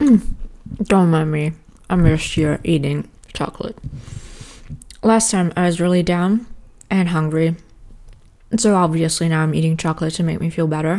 Don't mind me. I'm just here eating chocolate. Last time I was really down and hungry. So obviously now I'm eating chocolate to make me feel better.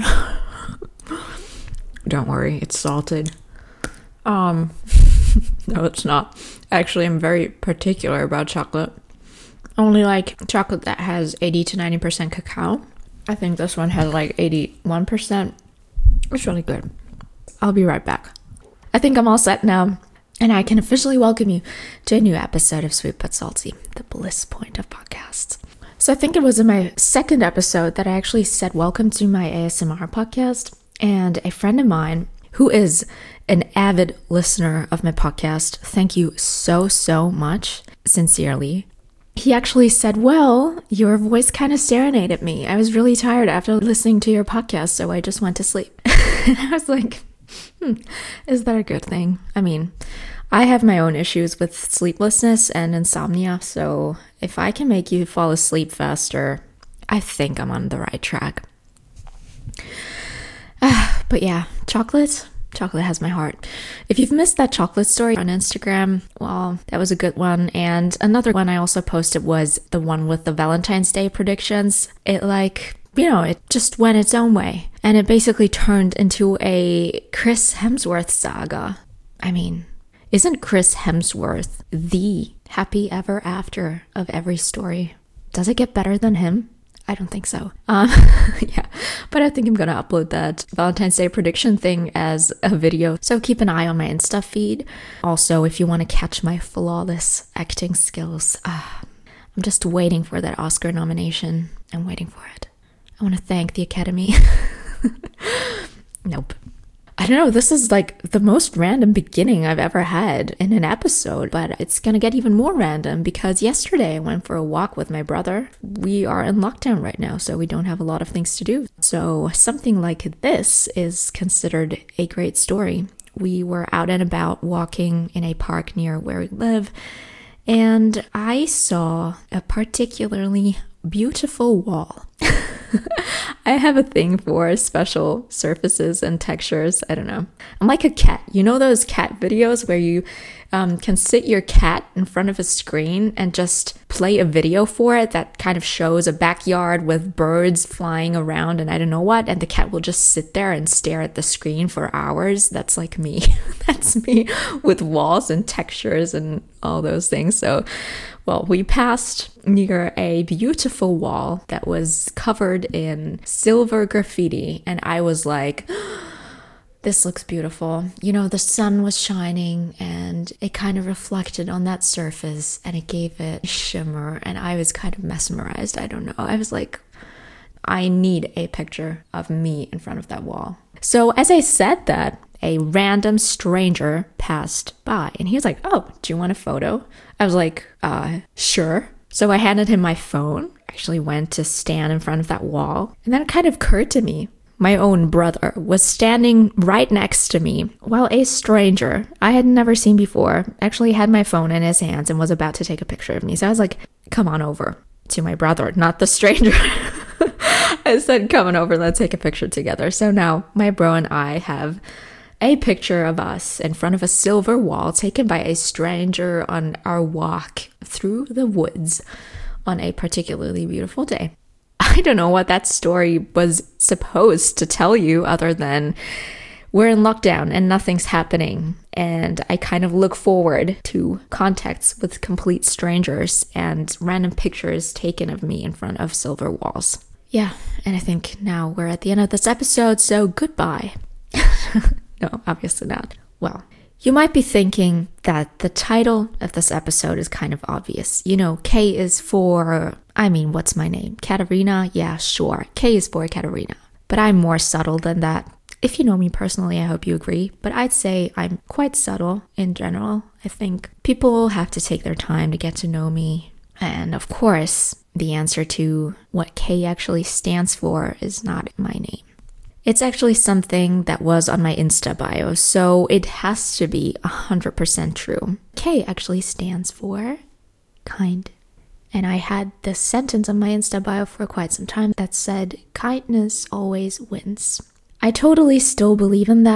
Don't worry, it's salted. No, it's not. Actually, I'm very particular about chocolate. Only like chocolate that has 80 to 90% cacao. I think this one has like 81%. It's really good. I'll be right back. I think I'm all set now, and I can officially welcome you to a new episode of Sweet But Salty, the bliss point of podcasts. So I think it was in my second episode that I actually said welcome to my ASMR podcast, and a friend of mine who is an avid listener of my podcast, thank you so much, sincerely. He actually said, well, your voice kind of serenaded me. I was really tired after listening to your podcast, so I just went to sleep. And I was like, is that a good thing? I mean, I have my own issues with sleeplessness and insomnia, so if I can make you fall asleep faster, I think I'm on the right track. But yeah, chocolate has my heart. If you've missed that chocolate story on Instagram, well, that was a good one. And another one I also posted was the one with the Valentine's Day predictions. It just went its own way. And it basically turned into a Chris Hemsworth saga. I mean, isn't Chris Hemsworth the happy ever after of every story? Does it get better than him? I don't think so. Yeah, but I think I'm gonna upload that Valentine's Day prediction thing as a video. So keep an eye on my Insta feed. Also, if you want to catch my flawless acting skills, I'm just waiting for that Oscar nomination. I'm waiting for it. I want to thank the Academy. Nope. I don't know, this is like the most random beginning I've ever had in an episode, but it's gonna get even more random because yesterday I went for a walk with my brother. We are in lockdown right now, so we don't have a lot of things to do. So something like this is considered a great story. We were out and about walking in a park near where we live, and I saw a particularly beautiful wall. I have a thing for special surfaces and textures. I don't know. I'm like a cat. You know those cat videos where you can sit your cat in front of a screen and just play a video for it that kind of shows a backyard with birds flying around and I don't know what, and the cat will just sit there and stare at the screen for hours. That's like me. That's me with walls and textures and all those things. So, well, we passed near a beautiful wall that was covered in silver graffiti, and I was like, this looks beautiful. You know, the sun was shining and it kind of reflected on that surface and it gave it a shimmer, and I was kind of mesmerized. I don't know. I was like, I need a picture of me in front of that wall. So as I said that, a random stranger passed by and he was like, oh, do you want a photo? I was like, sure. So I handed him my phone, actually went to stand in front of that wall. And then it kind of occurred to me, my own brother was standing right next to me while a stranger I had never seen before actually had my phone in his hands and was about to take a picture of me. So I was like, come on over, to my brother, not the stranger. I said, come on over, let's take a picture together. So now my bro and I have a picture of us in front of a silver wall taken by a stranger on our walk through the woods on a particularly beautiful day. I don't know what that story was supposed to tell you other than we're in lockdown and nothing's happening. And I kind of look forward to contacts with complete strangers and random pictures taken of me in front of silver walls. Yeah, and I think now we're at the end of this episode, so goodbye. No, obviously not. Well, you might be thinking that the title of this episode is kind of obvious. You know, K is for, what's my name? Katarina? Yeah, sure. K is for Katarina. But I'm more subtle than that. If you know me personally, I hope you agree. But I'd say I'm quite subtle in general. I think people have to take their time to get to know me. And of course, the answer to what K actually stands for is not my name. It's actually something that was on my Insta bio, so it has to be 100% true. K actually stands for kind. And I had this sentence on my Insta bio for quite some time that said, kindness always wins. I totally still believe in that,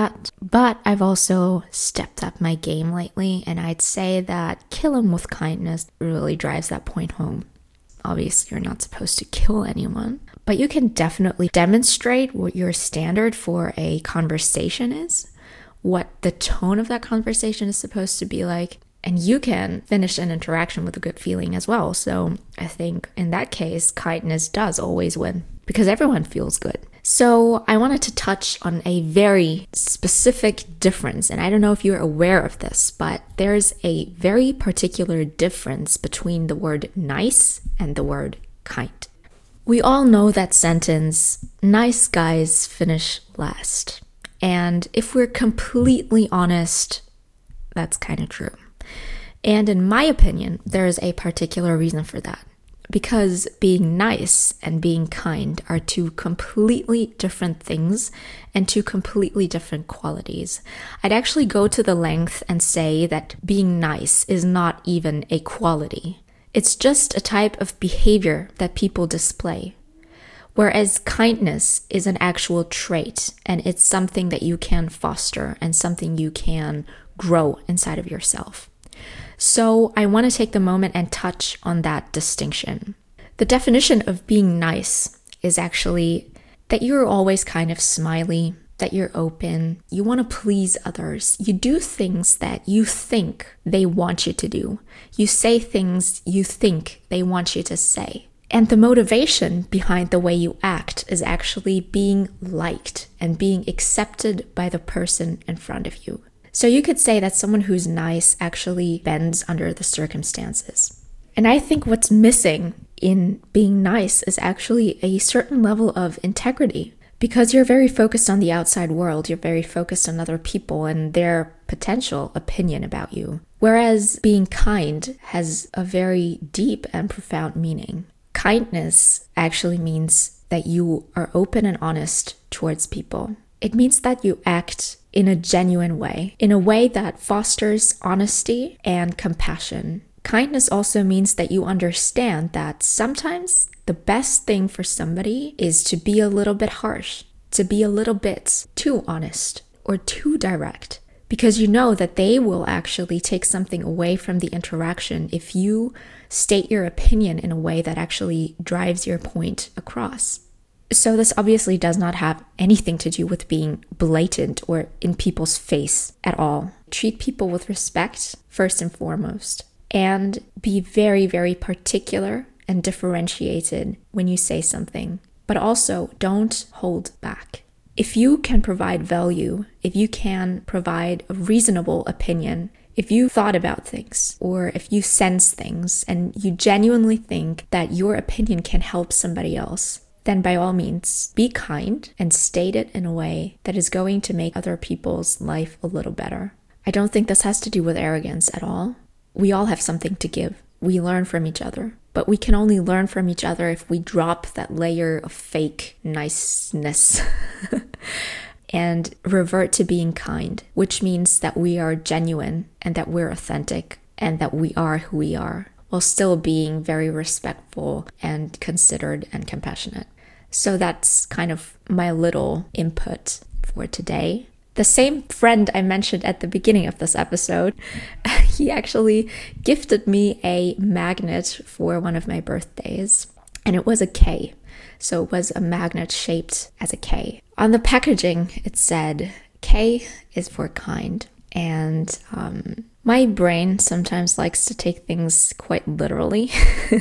But I've also stepped up my game lately, and I'd say that kill 'em with kindness really drives that point home. Obviously, you're not supposed to kill anyone, but you can definitely demonstrate what your standard for a conversation is, what the tone of that conversation is supposed to be like, and you can finish an interaction with a good feeling as well. So I think in that case, kindness does always win because everyone feels good. So I wanted to touch on a very specific difference, and I don't know if you're aware of this, but there's a very particular difference between the word nice and the word kind. We all know that sentence, nice guys finish last. And if we're completely honest, that's kind of true. And in my opinion, there's a particular reason for that. Because being nice and being kind are two completely different things and two completely different qualities. I'd actually go to the length and say that being nice is not even a quality. It's just a type of behavior that people display. Whereas kindness is an actual trait, and it's something that you can foster and something you can grow inside of yourself. So I want to take the moment and touch on that distinction. The definition of being nice is actually that you're always kind of smiley, that you're open, you want to please others. You do things that you think they want you to do. You say things you think they want you to say. And the motivation behind the way you act is actually being liked and being accepted by the person in front of you. So you could say that someone who's nice actually bends under the circumstances. And I think what's missing in being nice is actually a certain level of integrity, because you're very focused on the outside world. You're very focused on other people and their potential opinion about you. Whereas being kind has a very deep and profound meaning. Kindness actually means that you are open and honest towards people. It means that you act in a genuine way, in a way that fosters honesty and compassion. Kindness also means that you understand that sometimes the best thing for somebody is to be a little bit harsh, to be a little bit too honest or too direct, because you know that they will actually take something away from the interaction if you state your opinion in a way that actually drives your point across. So this obviously does not have anything to do with being blatant or in people's face at all. Treat people with respect first and foremost, and be very, very particular and differentiated when you say something, but also don't hold back. If you can provide value, if you can provide a reasonable opinion, if you thought about things or if you sense things and you genuinely think that your opinion can help somebody else, then by all means, be kind and state it in a way that is going to make other people's life a little better. I don't think this has to do with arrogance at all. We all have something to give. We learn from each other. But we can only learn from each other if we drop that layer of fake niceness and revert to being kind, which means that we are genuine and that we're authentic and that we are who we are, while still being very respectful and considered and compassionate. So that's kind of my little input for today. The same friend I mentioned at the beginning of this episode, he actually gifted me a magnet for one of my birthdays, and it was a K. So it was a magnet shaped as a K. On the packaging, it said, K is for kind. And my brain sometimes likes to take things quite literally.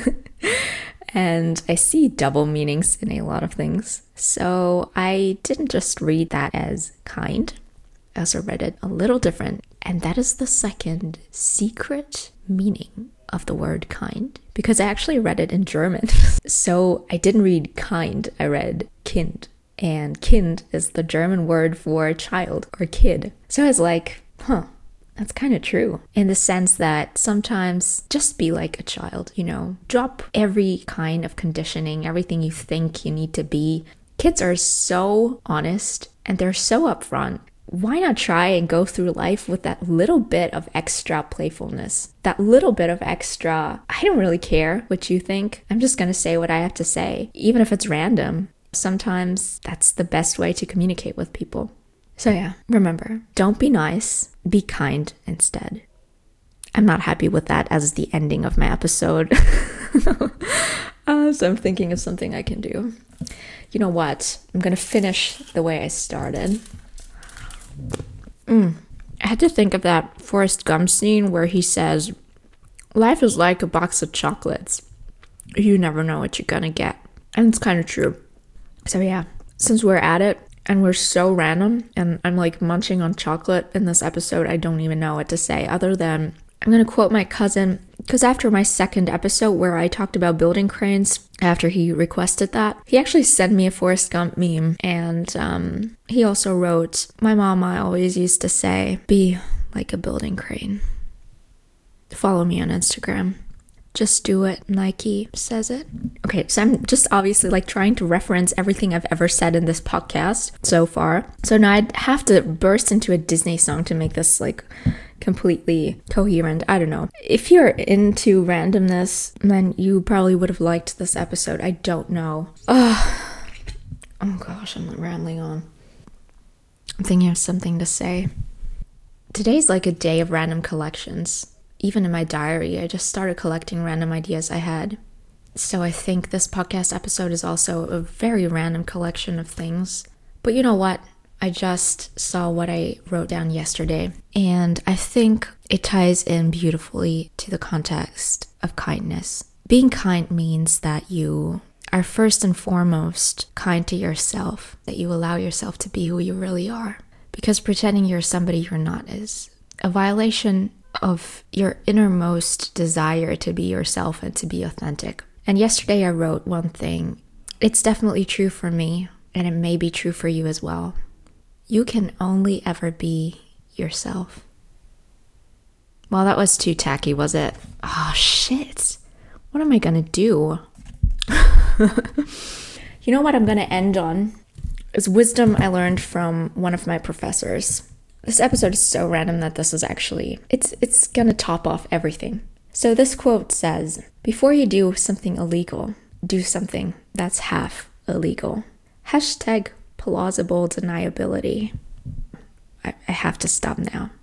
And I see double meanings in a lot of things. So I didn't just read that as kind. I also read it a little different. And that is the second secret meaning of the word kind, because I actually read it in German. So I didn't read kind, I read Kind. And Kind is the German word for child or kid. So I was like, that's kind of true, in the sense that sometimes just be like a child, drop every kind of conditioning, everything you think you need to be. Kids are so honest and they're so upfront. Why not try and go through life with that little bit of extra playfulness, that little bit of extra, I don't really care what you think. I'm just going to say what I have to say, even if it's random. Sometimes that's the best way to communicate with people. So yeah, remember, don't be nice, be kind instead. I'm not happy with that as the ending of my episode. So I'm thinking of something I can do. You know what? I'm gonna finish the way I started. I had to think of that Forrest Gump scene where he says, life is like a box of chocolates. You never know what you're gonna get. And it's kind of true. So yeah, since we're at it, and we're so random, and I'm like munching on chocolate in this episode, I don't even know what to say other than I'm going to quote my cousin, because after my second episode where I talked about building cranes, after he requested that, he actually sent me a Forrest Gump meme, and he also wrote, my mama always used to say, be like a building crane. Follow me on Instagram. Just do it, Nike says it. Okay, so I'm just obviously like trying to reference everything I've ever said in this podcast so far. So now I'd have to burst into a Disney song to make this like completely coherent. I don't know. If you're into randomness, then you probably would have liked this episode. I don't know. Oh gosh, I'm rambling on. I'm thinking of something to say. Today's like a day of random collections. Even in my diary, I just started collecting random ideas I had. So I think this podcast episode is also a very random collection of things. But you know what? I just saw what I wrote down yesterday, and I think it ties in beautifully to the context of kindness. Being kind means that you are first and foremost kind to yourself, that you allow yourself to be who you really are. Because pretending you're somebody you're not is a violation of your innermost desire to be yourself and to be authentic. And yesterday I wrote one thing. It's definitely true for me, and it may be true for you as well. You can only ever be yourself. Well, that was too tacky, was it? Oh, shit. What am I gonna do? You know what I'm gonna end on? Is wisdom I learned from one of my professors. This episode is so random that this is actually, it's gonna top off everything. So this quote says, before you do something illegal, do something that's half illegal. Hashtag plausible deniability. I have to stop now.